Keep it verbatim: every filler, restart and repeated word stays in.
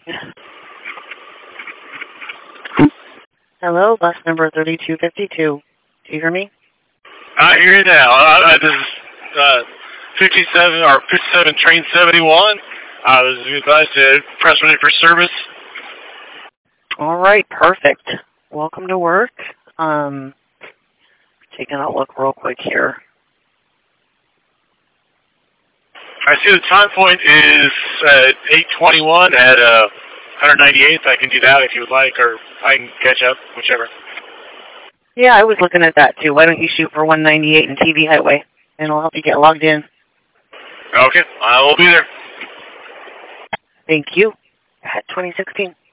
Hello, bus number thirty-two fifty-two. Do you hear me? I hear you now. Uh, uh, this is uh, fifty-seven or fifty-seven train seventy-one. I was advised to press ready for service. All right, perfect. Welcome to work. Um, taking a look real quick here. I see the time point is uh, eight twenty-one at uh, one ninety-eighth. I can do that if you would like, or I can catch up, whichever. Yeah, I was looking at that too. Why don't you shoot for one ninety-eight and T V Highway, and I'll help you get logged in. Okay, I will be there. Thank you. At twenty sixteen.